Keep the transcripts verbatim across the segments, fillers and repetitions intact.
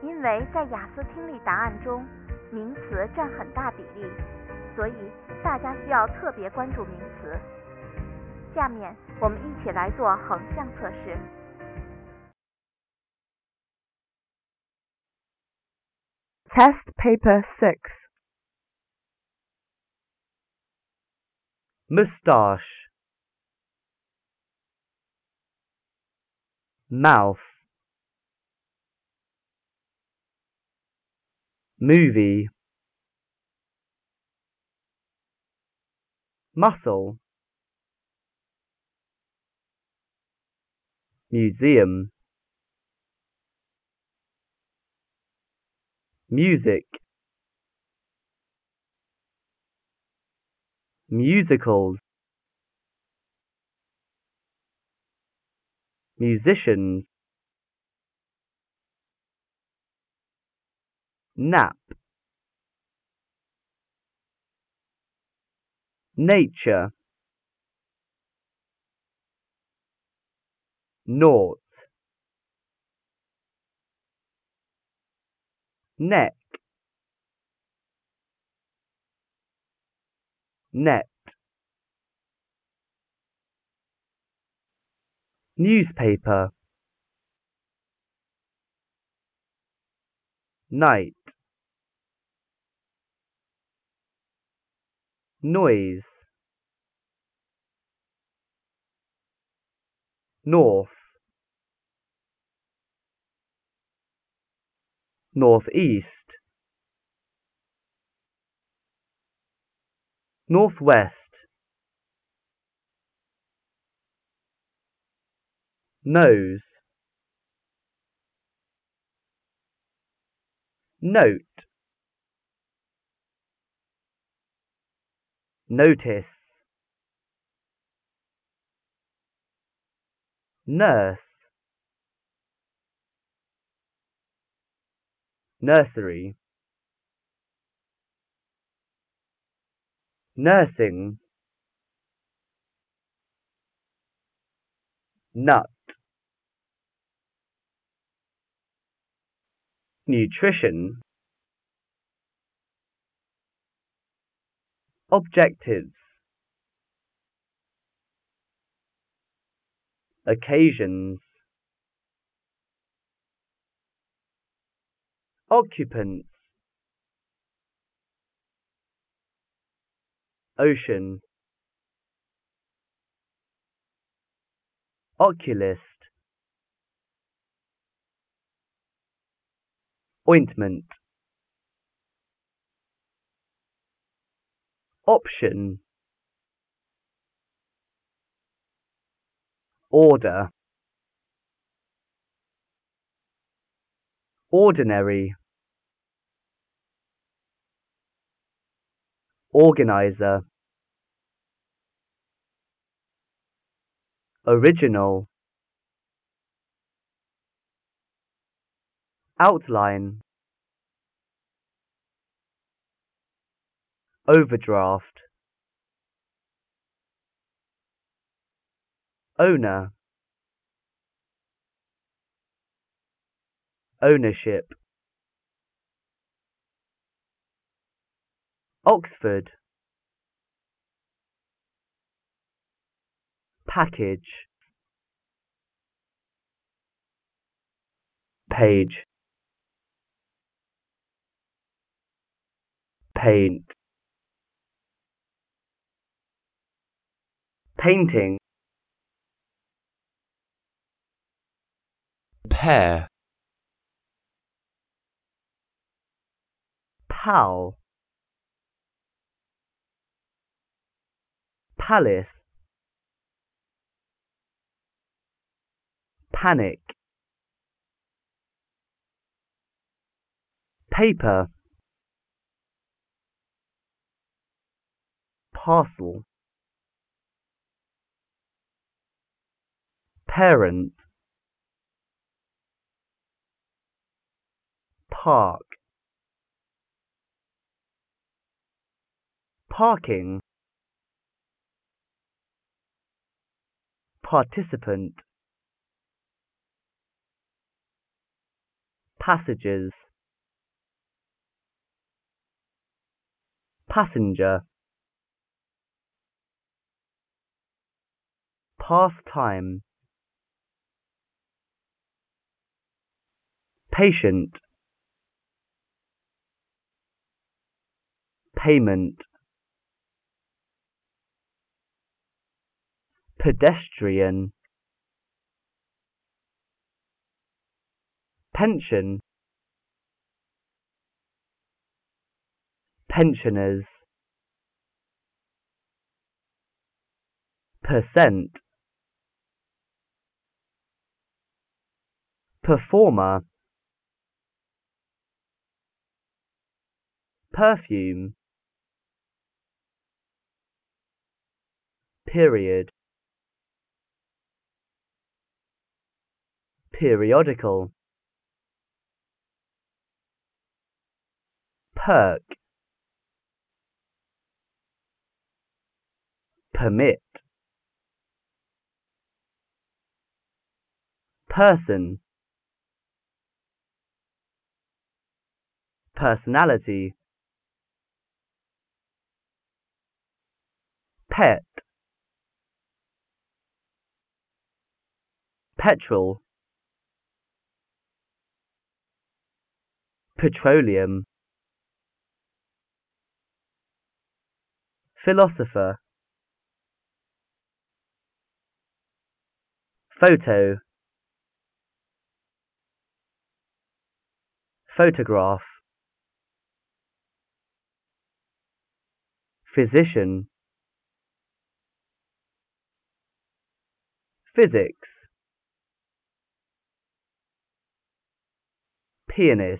因为在雅思听力答案中，名词占很大比例，所以大家需要特别关注名词。下面我们一起来做横向测试。 Test Paper six. Moustache, mouth, movie, muscle, museum, music, musicals, musicians, nap, nature, naught, neck, net, newspaper, night, noise, north, northeast, northwest, nose, note, notice, nurse, nursery, nursing, nut, nutrition, objectives, occasions, occupants, ocean, oculist, ointment, option, order, ordinary, organizer, original, outline, overdraft, owner, ownership, Oxford, package, page, paint, painting, pair, pal, palace, panic, paper, parcel, parent, park, parking, participant, passages, passenger, pastime, patient, payment, pedestrian, pension, pensioners, percent, performer, perfume, period, periodical, perk, permit, person, personality, pet, petrol, petroleum, philosopher, photo, photograph, physician, physics, pianist,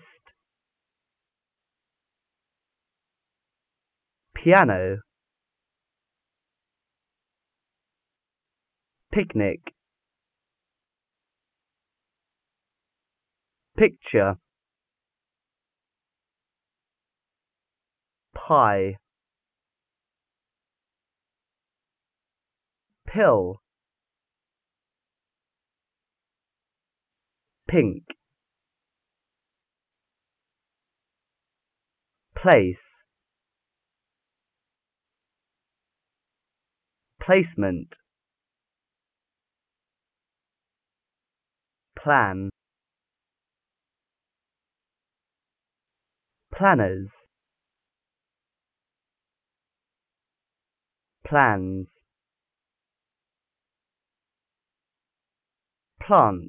piano, picnic, picture, pie, pill, pink, place, placement, plan, planners, plans, plant,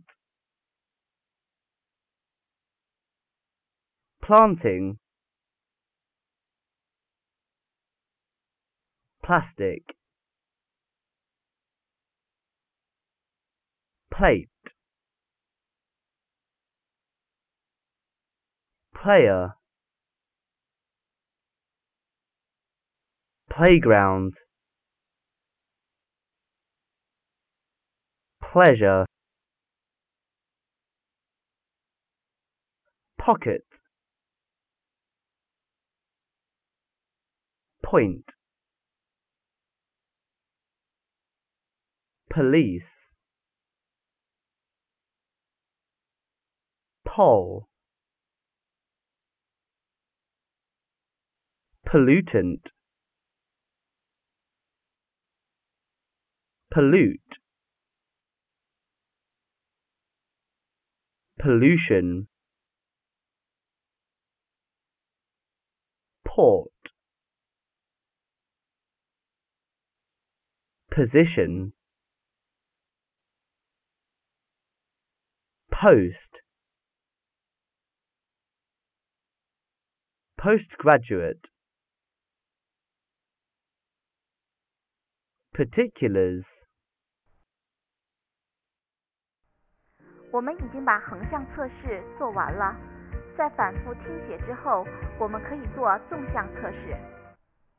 planting, plastic, plate, player, playground, pleasure, pocket, point, police, poll, pollutant, pollute, pollution, port, position, post, postgraduate, particulars. 我们已经把横向测试做完了，在反复听写之后，我们可以做纵向测试。